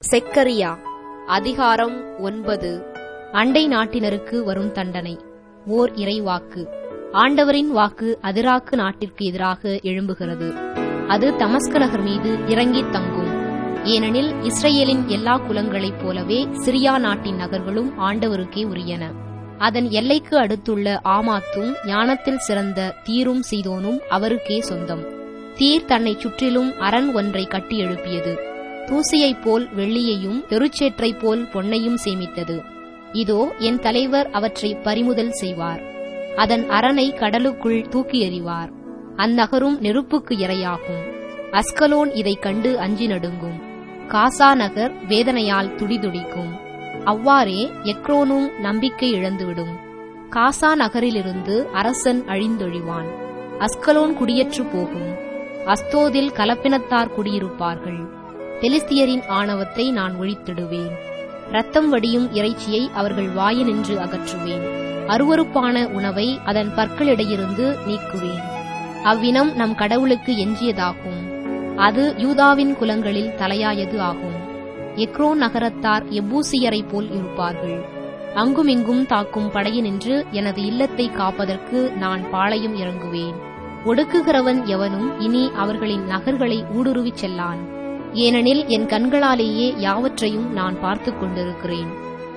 செக்கரியா அதிகாரம் 9. அண்டை நாட்டினருக்கு வரும் தண்டனை. ஓர் இறைவாக்கு. ஆண்டவரின் வாக்கு அதிராக்கு நாட்டிற்கு எதிராக எழும்புகிறது. அது தமஸ்கு நகர் மீது இறங்கித் தங்கும். ஏனெனில் இஸ்ரேலின் எல்லா குலங்களைப் போலவே சிரியா நாட்டின் நகர்களும் ஆண்டவருக்கே உரியன. அதன் எல்லைக்கு அடுத்துள்ள ஆமாத்தும் ஞானத்தில் சிறந்த தீரும் சீதோனும் அவருக்கே சொந்தம். தீர் தன்னைச் சுற்றிலும் அரண் ஒன்றை கட்டி எழுப்பியது. தூசியைப் போல் வெள்ளியையும் எருச்சேற்றைப் போல் பொன்னையும் சேமித்தது. இதோ என் தலைவர் அவற்றை பறிமுதல் செய்வார். அதன் அரணை கடலுக்குள் தூக்கி எறிவார். அந்நகரும் நெருப்புக்கு இரையாகும். அஸ்கலோன் இதைக் கண்டு அஞ்சி நடுங்கும். காசா நகர் வேதனையால் துடிதுடிக்கும். அவ்வாறே எக்ரோனும் நம்பிக்கை இழந்துவிடும். காசா நகரிலிருந்து அரசன் அழிந்தொழிவான். அஸ்கலோன் குடியற்று போகும். அஸ்தோதில் கலப்பினத்தார் குடியிருப்பார்கள். பெலிஸ்தியரின் ஆணவத்தை நான் ஒழித்திடுவேன். இரத்தம் வடியும் இறைச்சியை அவர்கள் வாயினின்று அகற்றுவேன். அருவருப்பான உணவை அதன் பற்களிடையிருந்து நீக்குவேன். அவ்வினம் நம் கடவுளுக்கு எஞ்சியதாகும். அது யூதாவின் குலங்களில் தலையாயது ஆகும். எக்ரோன் நகரத்தார் எபூசியரைப் போல் இருப்பார்கள். அங்குமிங்கும் தாக்கும் படையினின்று எனது இல்லத்தை காப்பதற்கு நான் பாளையம் இறங்குவேன். ஒடுக்குகிறவன் எவனும் இனி அவர்களின் நகர்களை ஊடுருவிச் செல்லான். ஏனெனில் என் கண்களாலேயே யாவற்றையும் நான் பார்த்துக் கொண்டிருக்கிறேன்.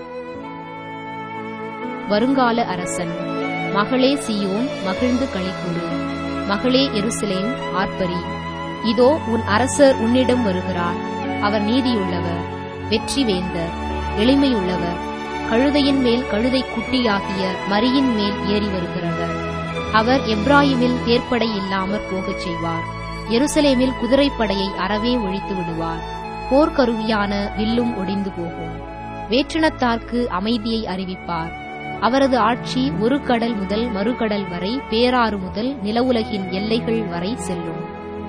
வருங்கால அரசன். மகளே சீயோன், மகிழ்ந்து களிகூரு. மகளே எருசலேம், ஆர்ப்பரி. இதோ உன் அரசர் உன்னிடம் வருகிறார். அவர் நீதியுள்ளவர், வெற்றி வேந்தர், எளிமையுள்ளவர், கழுதையின் மேல் கழுதை குட்டியாகிய மரியின் மேல் ஏறி வருகிறவர். அவர் எப்ராயிமில் தேர்ப்படை இல்லாமற் போகச் செய்வார். எருசலேமில் குதிரைப்படையை அறவே ஒழித்து விடுவார். போர்க்கருவியான வில்லும் ஒடிந்து போகும். வேற்றினத்தார்க்கு அமைதியை அறிவிப்பார். அவரது ஆட்சி ஒரு கடல் முதல் மறுகடல் வரை, பேராறு முதல் நிலவுலகின் எல்லைகள் வரை செல்லும்.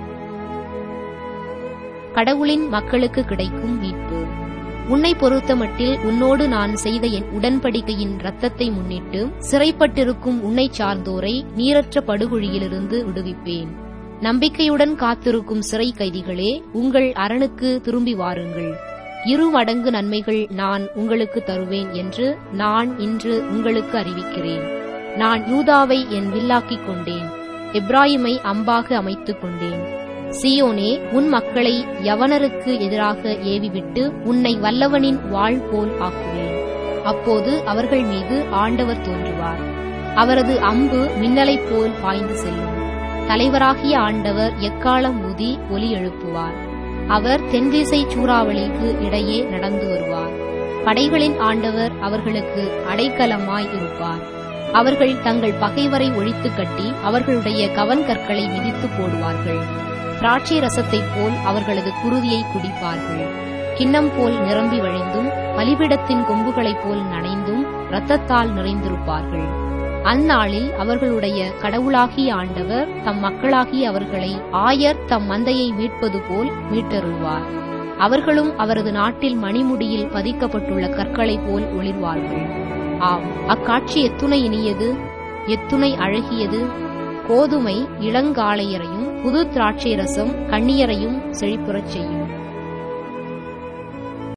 கடவுளின் மக்களுக்கு கிடைக்கும் மீட்பு. உன்னை பொறுத்தமட்டில் உன்னோடு நான் செய்த என் உடன்படிக்கையின் இரத்தத்தை முன்னிட்டு சிறைப்பட்டிருக்கும் உன்னை சார்ந்தோரை நீரற்ற படுகொழியிலிருந்து விடுவிப்பேன். நம்பிக்கையுடன் காத்திருக்கும் சிறை கைதிகளே, உங்கள் அரணுக்கு திரும்பி வாருங்கள். 2 மடங்கு நன்மைகள் நான் உங்களுக்கு தருவேன் என்று நான் இன்று உங்களுக்கு அறிவிக்கிறேன். நான் யூதாவை என் வில்லாக்கிக் கொண்டேன். எப்ராயிமை அம்பாக அமைத்துக் கொண்டேன். சீயோனே, உன் மக்களை யவனருக்கு எதிராக ஏவிவிட்டு உன்னை வல்லவனின் வாள் போல் ஆக்குவேன். அப்போது அவர்கள் மீது ஆண்டவர் தோன்றுவார். அவரது அம்பு மின்னலைப் போல் பாய்ந்து செல்லும். தலைவராகிய ஆண்டவர் எக்காளம் ஊதி ஒலி எழுப்புவார். அவர் தென்திசை சூறாவளிக்கு இடையே நடந்து வருவார். படைகளின் ஆண்டவர் அவர்களுக்கு அடைக்கலமாய் இருப்பார். அவர்கள் தங்கள் பகைவரை ஒழித்து கட்டி அவர்களுடைய கவன்கற்களை மிதித்து போடுவார்கள். திராட்சை ரசத்தைப் போல் அவர்களது குருதியை குடிப்பார்கள். கிண்ணம் போல் நிரம்பி வழிந்தும் பலிபீடத்தின் கொம்புகளைப் போல் நனைந்தும் இரத்தத்தால் நிறைந்திருப்பார்கள். அந்நாளில் அவர்களுடைய கடவுளாகிய ஆண்டவர் தம் மக்களாகிய அவர்களை ஆயர் தம் மந்தையை மீட்பது போல் மீட்டருள்வார். அவர்களும் அவரது நாட்டில் மணிமுடியில் பதிக்கப்பட்டுள்ள கற்களைப் போல் ஒளிர்வார்கள். ஆம், அக்காட்சி எத்துணை இனியது, எத்துணை அழகியது! கோதுமை இளங்காளையரையும் புது திராட்சை ரசம் கண்ணியரையும் செழிப்புறச் செய்யும்.